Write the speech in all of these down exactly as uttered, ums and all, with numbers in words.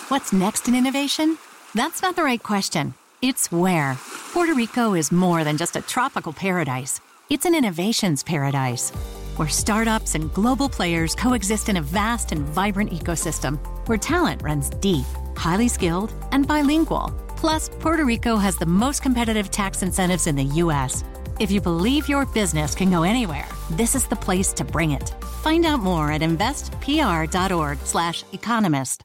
What's next in innovation? That's not the right question. It's where. Puerto Rico is more than just a tropical paradise. It's an innovations paradise, where startups and global players coexist in a vast and vibrant ecosystem, where talent runs deep, highly skilled, and bilingual. Plus, Puerto Rico has the most competitive tax incentives in the U S. If you believe your business can go anywhere, this is the place to bring it. Find out more at investpr.org slash economist.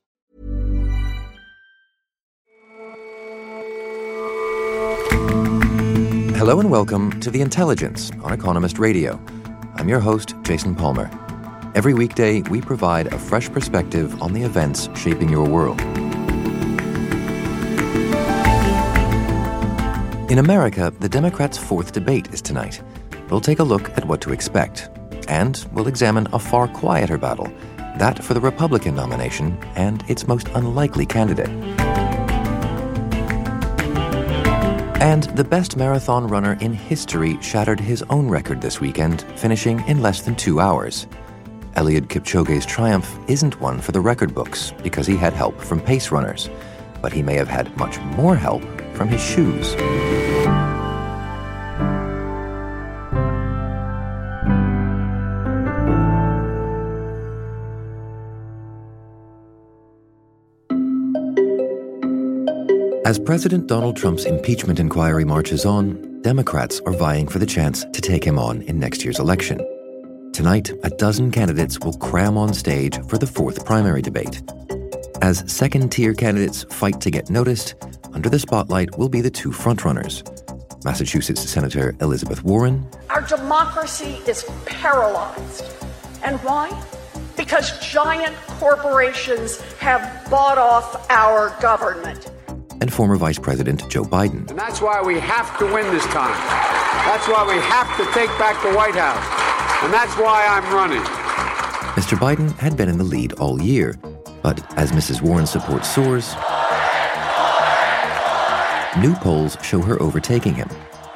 Hello and welcome to The Intelligence on Economist Radio. I'm your host, Jason Palmer. Every weekday, we provide a fresh perspective on the events shaping your world. In America, the Democrats' fourth debate is tonight. We'll take a look at what to expect, and we'll examine a far quieter battle, that for the Republican nomination and its most unlikely candidate. And the best marathon runner in history shattered his own record this weekend, finishing in less than two hours. Eliud Kipchoge's triumph isn't one for the record books because he had help from pace runners, but he may have had much more help from his shoes. As President Donald Trump's impeachment inquiry marches on, Democrats are vying for the chance to take him on in next year's election. Tonight, a dozen candidates will cram on stage for the fourth primary debate. As second-tier candidates fight to get noticed, under the spotlight will be the two frontrunners. Massachusetts Senator Elizabeth Warren. Our democracy is paralyzed. And why? Because giant corporations have bought off our government. And former Vice President Joe Biden. And that's why we have to win this time. That's why we have to take back the White House. And that's why I'm running. Mister Biden had been in the lead all year, but as Missus Warren's support soars, new polls show her overtaking him.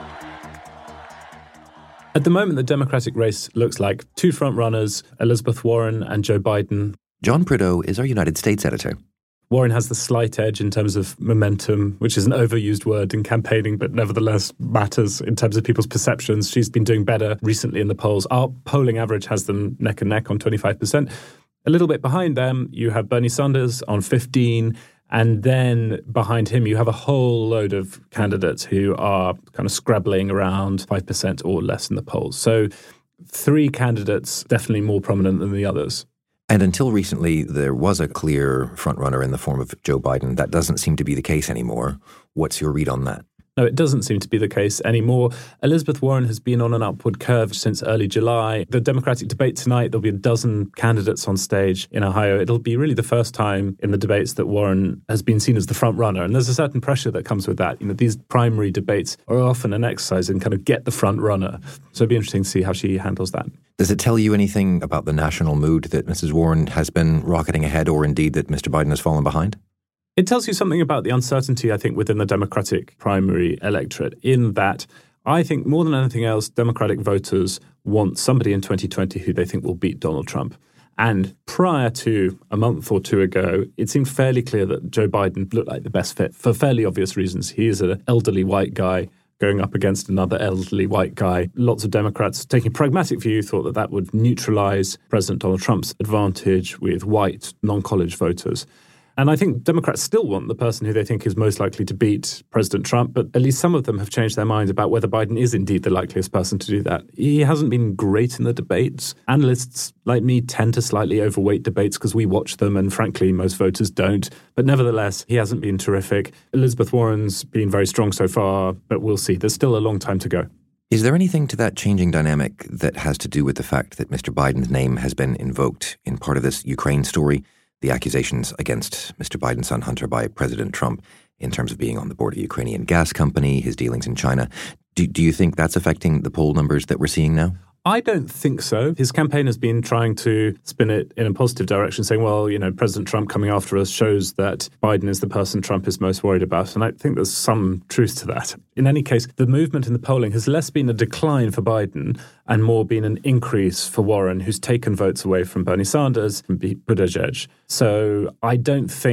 At the moment, the Democratic race looks like two frontrunners, Elizabeth Warren and Joe Biden. John Prideaux is our United States editor. Warren has the slight edge in terms of momentum, which is an overused word in campaigning, but nevertheless matters in terms of people's perceptions. She's been doing better recently in the polls. Our polling average has them neck and neck on twenty-five percent. A little bit behind them, you have Bernie Sanders on fifteen, and then behind him, you have a whole load of candidates who are kind of scrabbling around five percent or less in the polls. So three candidates definitely more prominent than the others. And until recently, there was a clear frontrunner in the form of Joe Biden. That doesn't seem to be the case anymore. What's your read on that? No, it doesn't seem to be the case anymore. Elizabeth Warren has been on an upward curve since early July. The Democratic debate tonight, there'll be a dozen candidates on stage in Ohio. It'll be really the first time in the debates that Warren has been seen as the front runner. And there's a certain pressure that comes with that. You know, these primary debates are often an exercise in kind of get the front runner. So it'll be interesting to see how she handles that. Does it tell you anything about the national mood that Missus Warren has been rocketing ahead, or indeed that Mister Biden has fallen behind? It tells you something about the uncertainty, I think, within the Democratic primary electorate, in that I think more than anything else, Democratic voters want somebody in twenty twenty who they think will beat Donald Trump. And prior to a month or two ago, it seemed fairly clear that Joe Biden looked like the best fit for fairly obvious reasons. He is an elderly white guy going up against another elderly white guy. Lots of Democrats, taking a pragmatic view, thought that that would neutralize President Donald Trump's advantage with white non-college voters. And I think Democrats still want the person who they think is most likely to beat President Trump, but at least some of them have changed their minds about whether Biden is indeed the likeliest person to do that. He hasn't been great in the debates. Analysts like me tend to slightly overweight debates because we watch them, and frankly, most voters don't. But nevertheless, he hasn't been terrific. Elizabeth Warren's been very strong so far, but we'll see. There's still a long time to go. Is there anything to that changing dynamic that has to do with the fact that Mister Biden's name has been invoked in part of this Ukraine story? The accusations against Mister Biden's son Hunter by President Trump in terms of being on the board of the Ukrainian gas company, his dealings in China. Do, do you think that's affecting the poll numbers that we're seeing now? I don't think so. His campaign has been trying to spin it in a positive direction, saying, well, you know, President Trump coming after us shows that Biden is the person Trump is most worried about. And I think there's some truth to that. In any case, the movement in the polling has less been a decline for Biden and more been an increase for Warren, who's taken votes away from Bernie Sanders and Buttigieg. So I don't think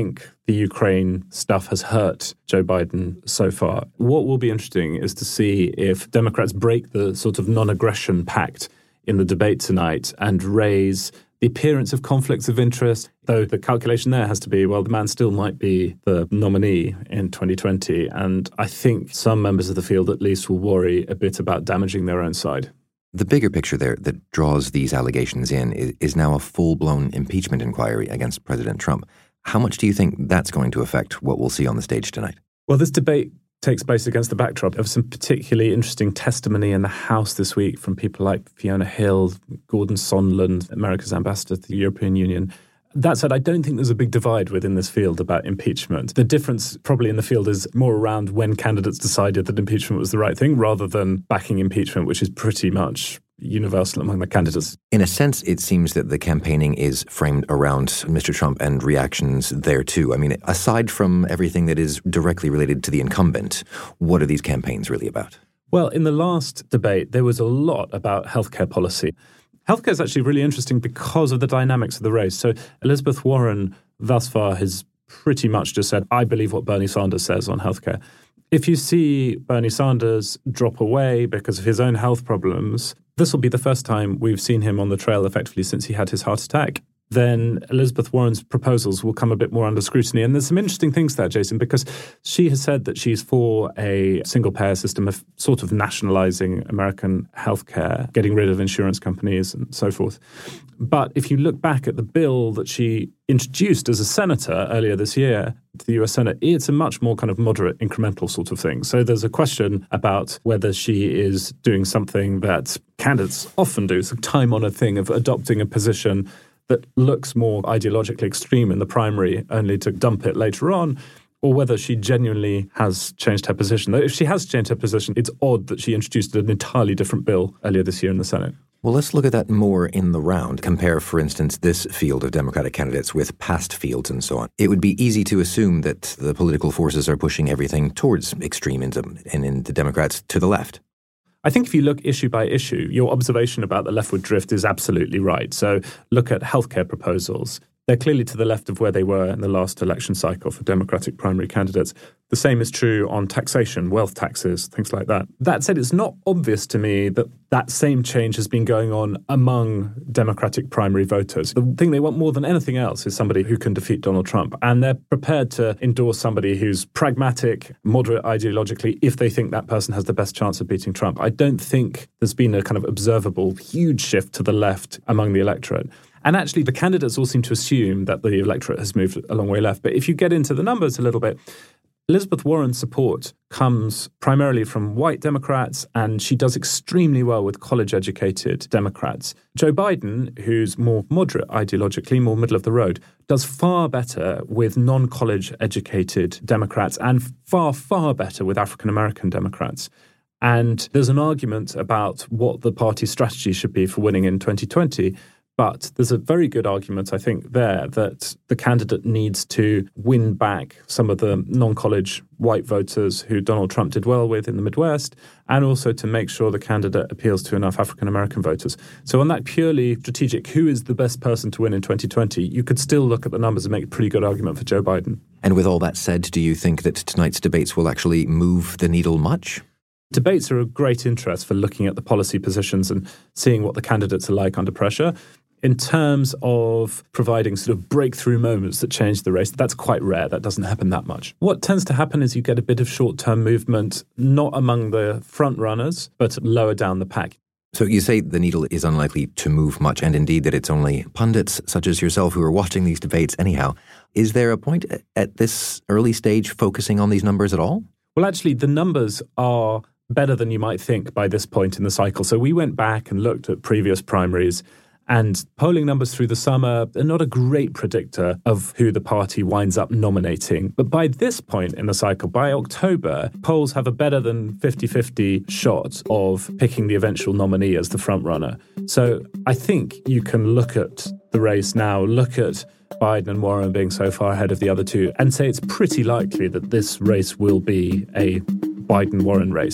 the Ukraine stuff has hurt Joe Biden so far. What will be interesting is to see if Democrats break the sort of non-aggression pact in the debate tonight and raise the appearance of conflicts of interest, though the calculation there has to be, well, the man still might be the nominee in twenty twenty. And I think some members of the field at least will worry a bit about damaging their own side. The bigger picture there that draws these allegations in is, is now a full-blown impeachment inquiry against President Trump. How much do you think that's going to affect what we'll see on the stage tonight? Well, this debate takes place against the backdrop of some particularly interesting testimony in the House this week from people like Fiona Hill, Gordon Sondland, America's ambassador to the European Union. That said, I don't think there's a big divide within this field about impeachment. The difference probably in the field is more around when candidates decided that impeachment was the right thing rather than backing impeachment, which is pretty much universal among the candidates. In a sense, it seems that the campaigning is framed around Mister Trump and reactions there too. I mean, aside from everything that is directly related to the incumbent, what are these campaigns really about? Well, in the last debate, there was a lot about healthcare policy. Healthcare is actually really interesting because of the dynamics of the race. So Elizabeth Warren thus far has pretty much just said, I believe what Bernie Sanders says on healthcare. If you see Bernie Sanders drop away because of his own health problems, this will be the first time we've seen him on the trail effectively since he had his heart attack. Then Elizabeth Warren's proposals will come a bit more under scrutiny. And there's some interesting things there, Jason, because she has said that she's for a single-payer system of sort of nationalizing American healthcare, getting rid of insurance companies and so forth. But if you look back at the bill that she introduced as a senator earlier this year to the U S Senate, it's a much more kind of moderate, incremental sort of thing. So there's a question about whether she is doing something that candidates often do, it's a time-honored thing of adopting a position that looks more ideologically extreme in the primary, only to dump it later on, or whether she genuinely has changed her position. If she has changed her position, it's odd that she introduced an entirely different bill earlier this year in the Senate. Well, let's look at that more in the round. Compare, for instance, this field of Democratic candidates with past fields and so on. It would be easy to assume that the political forces are pushing everything towards extremism, and in the Democrats to the left. I think if you look issue by issue, your observation about the leftward drift is absolutely right. So look at healthcare proposals. They're clearly to the left of where they were in the last election cycle for Democratic primary candidates. The same is true on taxation, wealth taxes, things like that. That said, it's not obvious to me that that same change has been going on among Democratic primary voters. The thing they want more than anything else is somebody who can defeat Donald Trump. And they're prepared to endorse somebody who's pragmatic, moderate ideologically, if they think that person has the best chance of beating Trump. I don't think there's been a kind of observable huge shift to the left among the electorate. And actually, the candidates all seem to assume that the electorate has moved a long way left. But if you get into the numbers a little bit, Elizabeth Warren's support comes primarily from white Democrats, and she does extremely well with college-educated Democrats. Joe Biden, who's more moderate ideologically, more middle of the road, does far better with non-college educated Democrats and far, far better with African-American Democrats. And there's an argument about what the party's strategy should be for winning in twenty twenty. But there's a very good argument, I think, there that the candidate needs to win back some of the non-college white voters who Donald Trump did well with in the Midwest, and also to make sure the candidate appeals to enough African-American voters. So on that purely strategic, who is the best person to win in twenty twenty, you could still look at the numbers and make a pretty good argument for Joe Biden. And with all that said, do you think that tonight's debates will actually move the needle much? Debates are of great interest for looking at the policy positions and seeing what the candidates are like under pressure. In terms of providing sort of breakthrough moments that change the race, that's quite rare. That doesn't happen that much. What tends to happen is you get a bit of short-term movement, not among the front runners, but lower down the pack. So you say the needle is unlikely to move much, and indeed that it's only pundits such as yourself who are watching these debates anyhow. Is there a point at this early stage focusing on these numbers at all? Well, actually, the numbers are better than you might think by this point in the cycle. So we went back and looked at previous primaries, and polling numbers through the summer are not a great predictor of who the party winds up nominating. But by this point in the cycle, by October, polls have a better than fifty-fifty shot of picking the eventual nominee as the front runner. So I think you can look at the race now, look at Biden and Warren being so far ahead of the other two, and say it's pretty likely that this race will be a Biden-Warren race.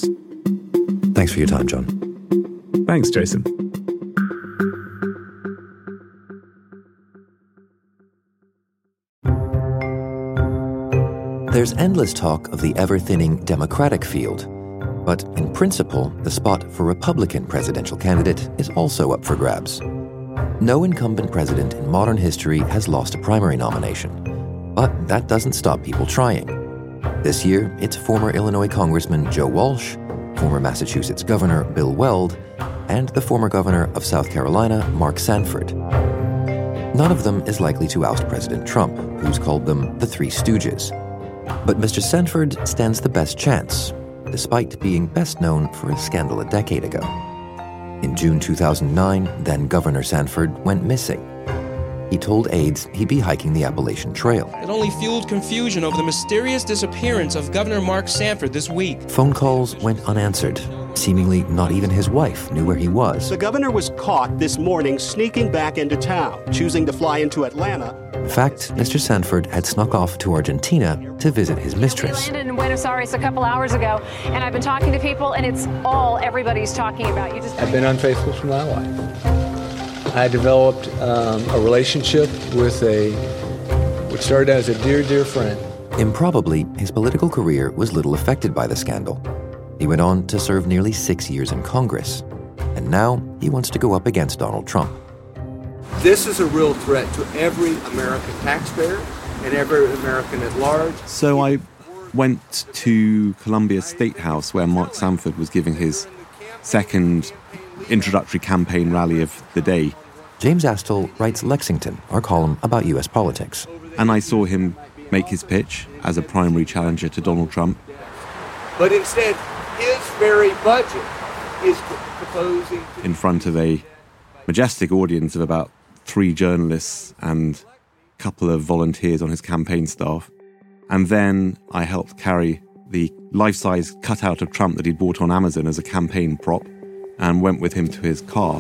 Thanks for your time, John. Thanks, Jason. There's endless talk of the ever-thinning Democratic field, but in principle, the spot for Republican presidential candidate is also up for grabs. No incumbent president in modern history has lost a primary nomination, but that doesn't stop people trying. This year, it's former Illinois Congressman Joe Walsh, former Massachusetts Governor Bill Weld, and the former governor of South Carolina, Mark Sanford. None of them is likely to oust President Trump, who's called them the Three Stooges. But Mister Sanford stands the best chance, despite being best known for a scandal a decade ago. In June two thousand nine, then Governor Sanford went missing. He told aides he'd be hiking the Appalachian Trail. It only fueled confusion over the mysterious disappearance of Governor Mark Sanford this week. Phone calls went unanswered. Seemingly not even his wife knew where he was. The governor was caught this morning sneaking back into town, choosing to fly into Atlanta. In fact, Mister Sanford had snuck off to Argentina to visit his mistress. We landed in Buenos Aires a couple hours ago, and I've been talking to people, and it's all everybody's talking about. You just I've been unfaithful to my wife. I developed um, a relationship with a, which started as a dear, dear friend. Improbably, his political career was little affected by the scandal. He went on to serve nearly six years in Congress, and now he wants to go up against Donald Trump. This is a real threat to every American taxpayer and every American at large. So I went to Columbia State House, where Mark Sanford was giving his second introductory campaign rally of the day. James Astle writes Lexington, our column about U S politics. And I saw him make his pitch as a primary challenger to Donald Trump. But instead, his very budget is proposing... in front of a majestic audience of about three journalists and a couple of volunteers on his campaign staff. And then I helped carry the life-size cutout of Trump that he'd bought on Amazon as a campaign prop and went with him to his car.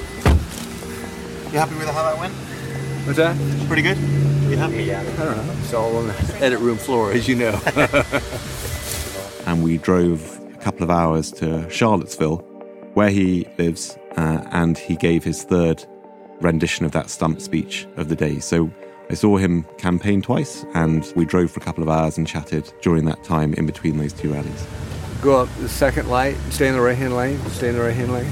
You happy with how that went? What's that? Pretty good? You happy? Yeah, I don't know. It's all on the edit room floor, as you know. And we drove a couple of hours to Charlottesville, where he lives, uh, and he gave his third rendition of that stump speech of the day. So I saw him campaign twice, and we drove for a couple of hours and chatted during that time in between those two rallies. Go up the second light, stay in the right-hand lane, stay in the right-hand lane.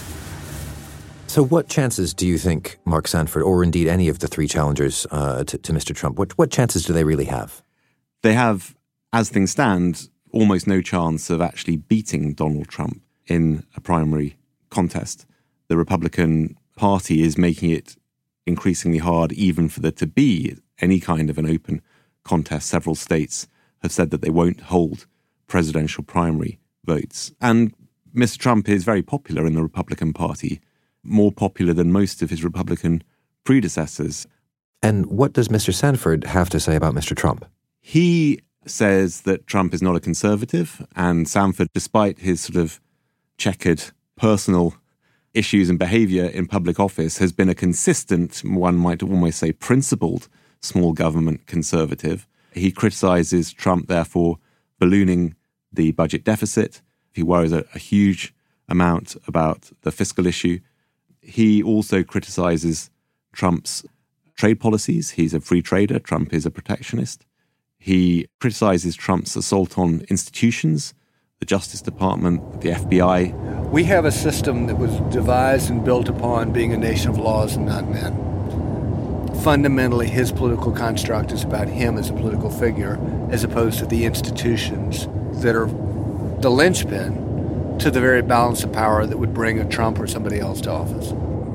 So what chances do you think Mark Sanford, or indeed any of the three challengers uh, to, to Mister Trump, what, what chances do they really have? They have, as things stand, almost no chance of actually beating Donald Trump in a primary contest. The Republican Party is making it increasingly hard even for there to be any kind of an open contest. Several states have said that they won't hold presidential primary votes. And Mister Trump is very popular in the Republican Party, more popular than most of his Republican predecessors. And what does Mister Sanford have to say about Mister Trump? He says that Trump is not a conservative, and Sanford, despite his sort of checkered personal issues and behavior in public office, has been a consistent, one might almost say principled, small government conservative. He criticizes Trump, therefore, ballooning the budget deficit. He worries a, a huge amount about the fiscal issue. He also criticizes Trump's trade policies. He's a free trader. Trump is a protectionist. He criticizes Trump's assault on institutions, the Justice Department, the F B I. We have a system that was devised and built upon being a nation of laws and not men. Fundamentally, his political construct is about him as a political figure, as opposed to the institutions that are the linchpin to the very balance of power that would bring a Trump or somebody else to office.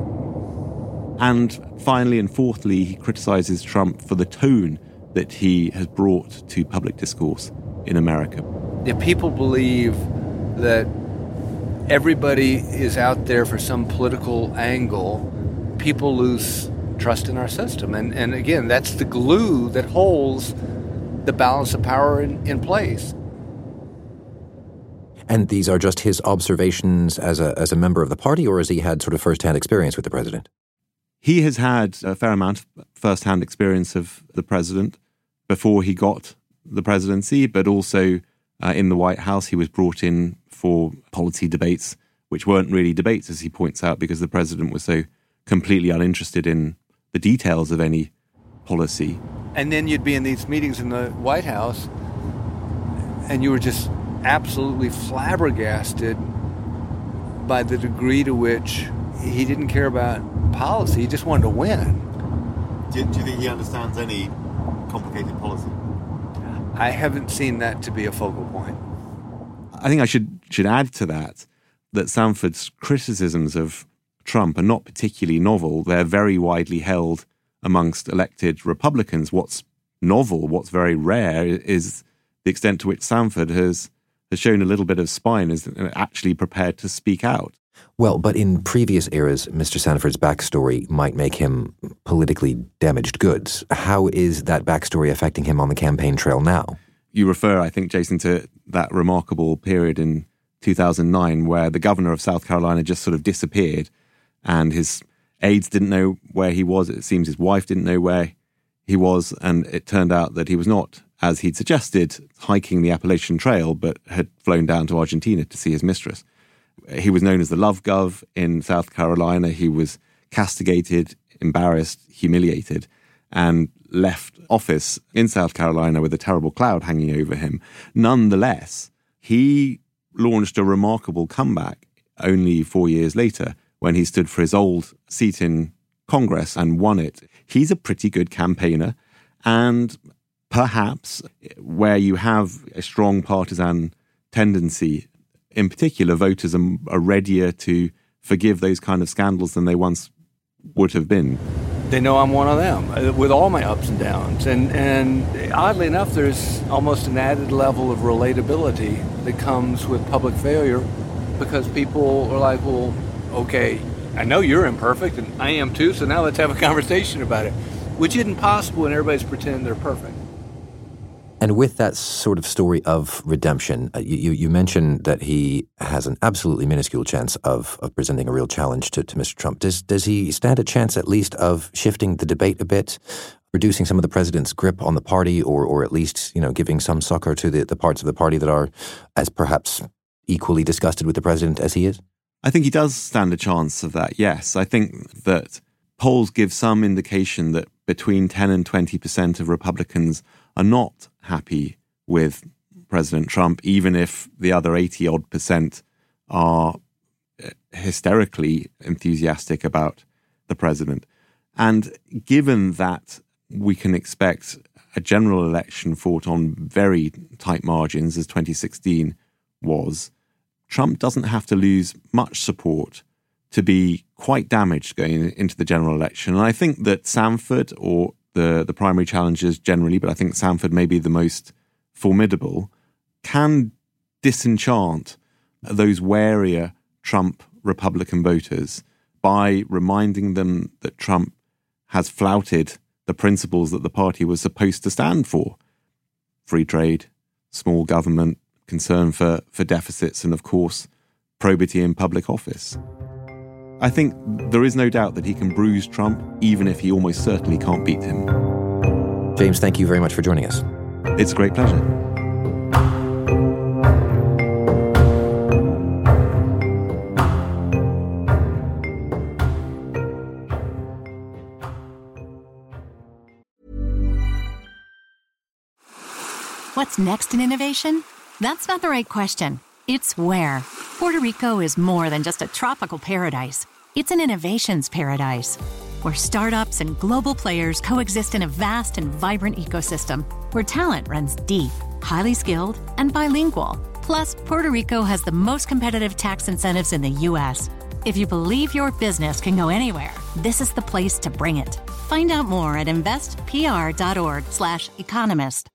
And finally and fourthly, he criticizes Trump for the tone that he has brought to public discourse in America. If people believe that everybody is out there for some political angle, people lose trust in our system. And, and again, that's the glue that holds the balance of power in, in place. And these are just his observations as a as a member of the party, or has he had sort of first-hand experience with the president? He has had a fair amount of first-hand experience of the president before he got the presidency, but also uh, in the White House, he was brought in for policy debates, which weren't really debates, as he points out, because the president was so completely uninterested in the details of any policy. And then you'd be in these meetings in the White House, and you were just absolutely flabbergasted by the degree to which he didn't care about policy. He just wanted to win. Do, do you think he understands any complicated policy? I haven't seen that to be a focal point. I think I should should add to that that Sanford's criticisms of Trump are not particularly novel. They're very widely held amongst elected Republicans. What's novel, what's very rare, is the extent to which Sanford has has shown a little bit of spine, is actually prepared to speak out. Well, but in previous eras, Mister Sanford's backstory might make him politically damaged goods. How is that backstory affecting him on the campaign trail now? You refer, I think, Jason, to that remarkable period in two thousand nine where the governor of South Carolina just sort of disappeared and his aides didn't know where he was. It seems his wife didn't know where he was, and it turned out that he was not, as he'd suggested, hiking the Appalachian Trail, but had flown down to Argentina to see his mistress. He was known as the Love Gov in South Carolina. He was castigated, embarrassed, humiliated, and left office in South Carolina with a terrible cloud hanging over him. Nonetheless, he launched a remarkable comeback only four years later when he stood for his old seat in Congress and won it. He's a pretty good campaigner, and perhaps where you have a strong partisan tendency, in particular, voters are, are readier to forgive those kind of scandals than they once would have been. They know I'm one of them, with all my ups and downs. And, and oddly enough, there's almost an added level of relatability that comes with public failure, because people are like, well, okay, I know you're imperfect, and I am too, so now let's have a conversation about it, which isn't possible when everybody's pretending they're perfect. And with that sort of story of redemption, uh, you, you mentioned that he has an absolutely minuscule chance of, of presenting a real challenge to, to Mister Trump. Does does he stand a chance at least of shifting the debate a bit, reducing some of the president's grip on the party, or or at least, you know, giving some succor to the, the parts of the party that are as perhaps equally disgusted with the president as he is? I think he does stand a chance of that, yes. I think that polls give some indication that between ten and twenty percent of Republicans are not happy with President Trump, even if the other eighty-odd percent are hysterically enthusiastic about the president. And given that we can expect a general election fought on very tight margins, as twenty sixteen was, Trump doesn't have to lose much support to be quite damaged going into the general election. And I think that Sanford, or the, the primary challengers generally, but I think Sanford may be the most formidable, can disenchant those warier Trump Republican voters by reminding them that Trump has flouted the principles that the party was supposed to stand for. Free trade, small government, concern for, for deficits, and of course, probity in public office. I think there is no doubt that he can bruise Trump, even if he almost certainly can't beat him. James, thank you very much for joining us. It's a great pleasure. What's next in innovation? That's not the right question. It's where. Puerto Rico is more than just a tropical paradise. It's an innovations paradise, where startups and global players coexist in a vast and vibrant ecosystem, where talent runs deep, highly skilled, and bilingual. Plus, Puerto Rico has the most competitive tax incentives in the U S. If you believe your business can go anywhere, this is the place to bring it. Find out more at investpr.org slash economist.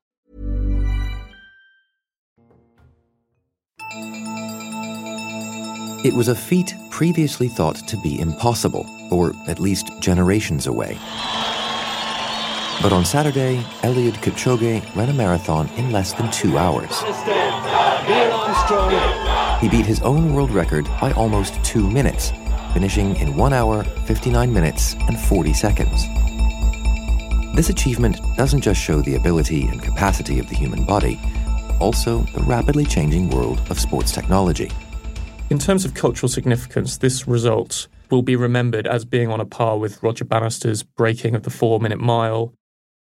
It was a feat previously thought to be impossible, or at least generations away. But on Saturday, Eliud Kipchoge ran a marathon in less than two hours. He beat his own world record by almost two minutes, finishing in one hour, fifty-nine minutes, and forty seconds. This achievement doesn't just show the ability and capacity of the human body, also the rapidly changing world of sports technology. In terms of cultural significance, this result will be remembered as being on a par with Roger Bannister's breaking of the four-minute mile,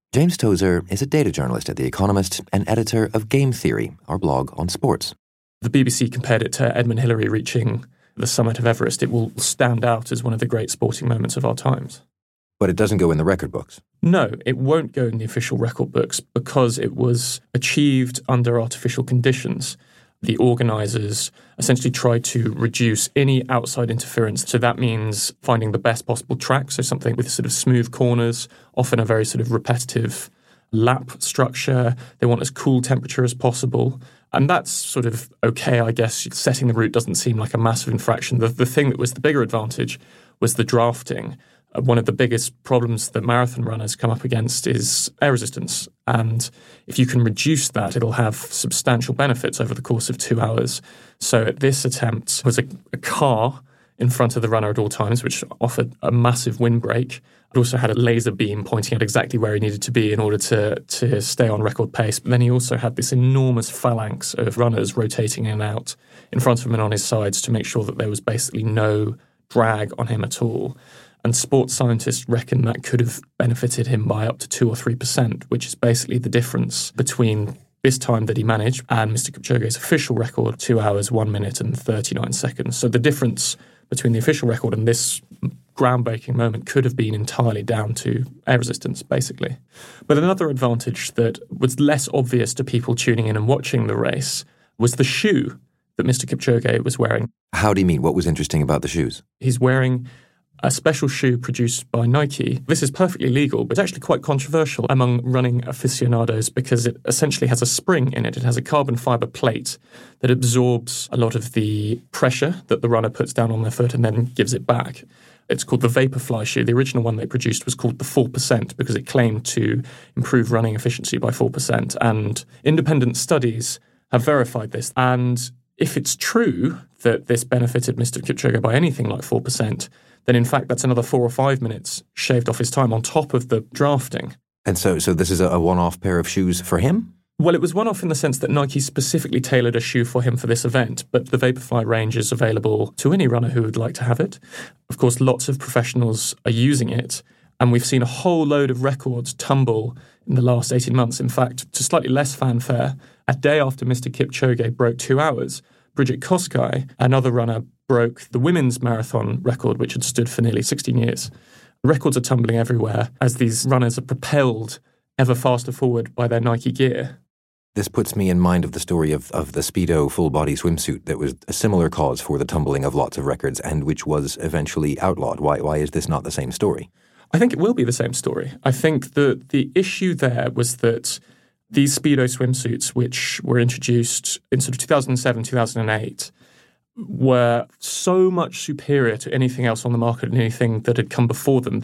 James Tozer is a data journalist at The Economist and editor of Game Theory, our blog on sports. The B B C compared it to Edmund Hillary reaching the summit of Everest. It will stand out as one of the great sporting moments of our times. But it doesn't go in the record books. No, it won't go in the official record books because it was achieved under artificial conditions. The organisers essentially tried to reduce any outside interference. So that means finding the best possible track, so something with sort of smooth corners, often a very sort of repetitive lap structure. They want as cool temperature as possible. And that's sort of okay, I guess. Setting the route doesn't seem like a massive infraction. The, the thing that was the bigger advantage was the drafting. Uh, one of the biggest problems that marathon runners come up against is air resistance. And if you can reduce that, it'll have substantial benefits over the course of two hours. So this attempt was a, a car in front of the runner at all times, which offered a massive windbreak. It also had a laser beam pointing at exactly where he needed to be in order to, to stay on record pace. But then he also had this enormous phalanx of runners rotating in and out in front of him and on his sides to make sure that there was basically no drag on him at all. And sports scientists reckon that could have benefited him by up to two or three percent, which is basically the difference between this time that he managed and Mister Kipchoge's official record, two hours, one minute and thirty-nine seconds. So the difference between the official record and this groundbreaking moment could have been entirely down to air resistance, basically. But another advantage that was less obvious to people tuning in and watching the race was the shoe that Mister Kipchoge was wearing. How do you mean? What was interesting about the shoes? He's wearing a special shoe produced by Nike. This is perfectly legal, but it's actually quite controversial among running aficionados because it essentially has a spring in it. It has a carbon fiber plate that absorbs a lot of the pressure that the runner puts down on their foot and then gives it back. It's called the Vaporfly shoe. The original one they produced was called the four percent because it claimed to improve running efficiency by four percent. And independent studies have verified this. And if it's true that this benefited Mister Kipchoge by anything like four percent, then in fact that's another four or five minutes shaved off his time on top of the drafting. And so so this is a one-off pair of shoes for him? Well, it was one-off in the sense that Nike specifically tailored a shoe for him for this event, but the Vaporfly range is available to any runner who would like to have it. Of course, lots of professionals are using it, and we've seen a whole load of records tumble in the last eighteen months. In fact, to slightly less fanfare, a day after Mister Kipchoge broke two hours, Bridget Kosgei, another runner, broke the women's marathon record, which had stood for nearly sixteen years. Records are tumbling everywhere as these runners are propelled ever faster forward by their Nike gear. This puts me in mind of the story of, of the Speedo full-body swimsuit that was a similar cause for the tumbling of lots of records and which was eventually outlawed. Why, why is this not the same story? I think it will be the same story. I think that the issue there was that these Speedo swimsuits, which were introduced in sort of two thousand seven, two thousand eight, were so much superior to anything else on the market and anything that had come before them.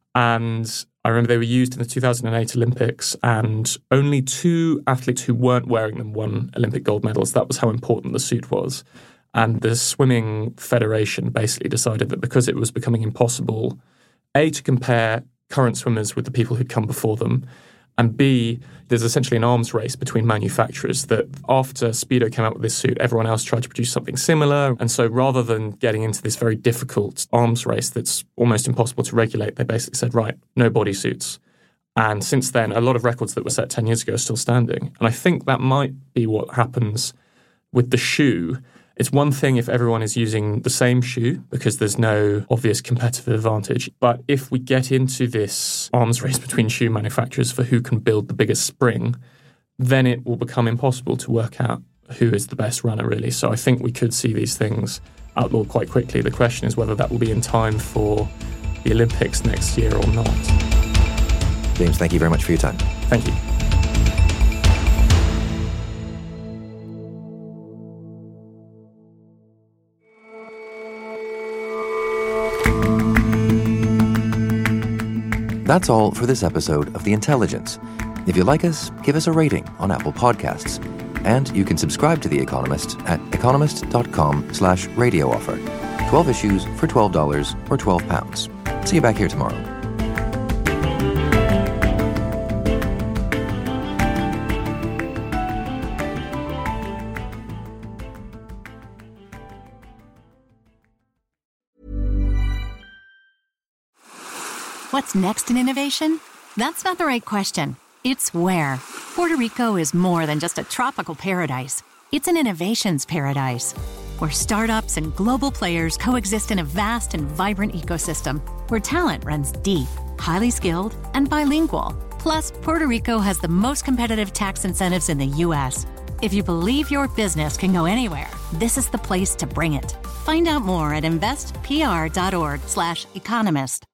And I remember they were used in the two thousand eight Olympics, and only two athletes who weren't wearing them won Olympic gold medals. That was how important the suit was. And the Swimming Federation basically decided that because it was becoming impossible, A, to compare current swimmers with the people who'd come before them, and B, there's essentially an arms race between manufacturers that after Speedo came out with this suit, everyone else tried to produce something similar. And so rather than getting into this very difficult arms race that's almost impossible to regulate, they basically said, right, no bodysuits. And since then, a lot of records that were set ten years ago are still standing. And I think that might be what happens with the shoe. It's one thing if everyone is using the same shoe because there's no obvious competitive advantage. But if we get into this arms race between shoe manufacturers for who can build the biggest spring, then it will become impossible to work out who is the best runner, really. So I think we could see these things outlawed quite quickly. The question is whether that will be in time for the Olympics next year or not. James, thank you very much for your time. Thank you. That's all for this episode of The Intelligence. If you like us, give us a rating on Apple Podcasts. And you can subscribe to The Economist at economist.com slash radio offer. twelve issues for twelve dollars or twelve pounds. See you back here tomorrow. What's next in innovation? That's not the right question. It's where. Puerto Rico is more than just a tropical paradise. It's an innovations paradise, where startups and global players coexist in a vast and vibrant ecosystem, where talent runs deep, highly skilled, and bilingual. Plus, Puerto Rico has the most competitive tax incentives in the U S. If you believe your business can go anywhere, this is the place to bring it. Find out more at investpr.org slash economist.